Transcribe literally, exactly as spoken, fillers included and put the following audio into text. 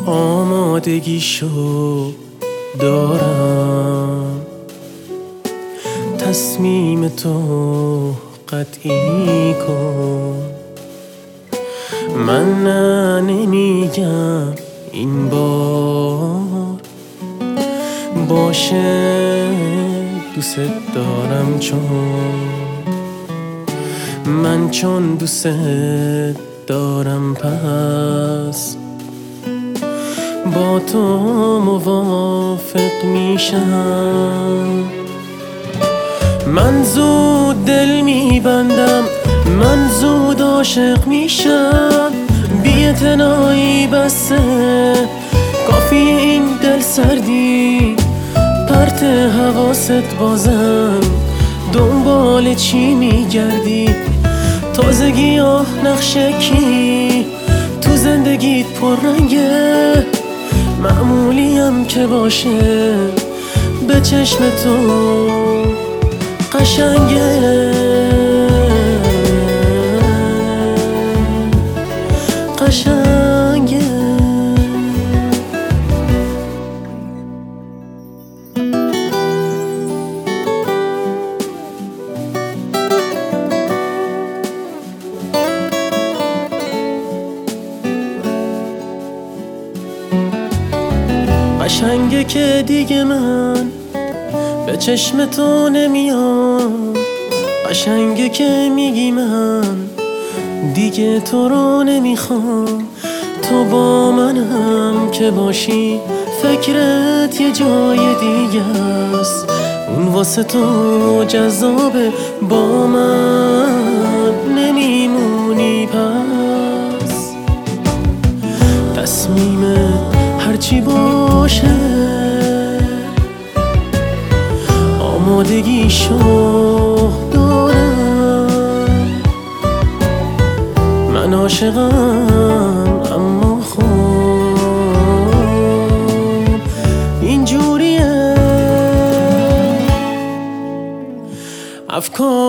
آمادگیشو دارم، تصمیم تو قطعی کن. من نه نمیگم این بار، باشه دوست دارم، چون من چون دوست دارم پس با تو موافق میشم. من زود دل میبندم، من زود عاشق میشم. بی اعتنایی بسه کافی این دل سردی، پرت حواست بازم دنبال چی میگردی؟ تازگی آه نقشه کی تو زندگیت پررنگه، معمولیم که باشه به چشم تو قشنگه قشنگه. قشنگه که دیگه من به چشم تو نمیام، قشنگه که میگی من دیگه تو رو نمیخوام. تو با منم که باشی فکرت یه جای دیگه است، اون واسه تو جذابه، با من نمیمونی پس. تصمیمت هرچی باشه آمادگیشو دارم. من عاشقم اما خب اینجوریه افکار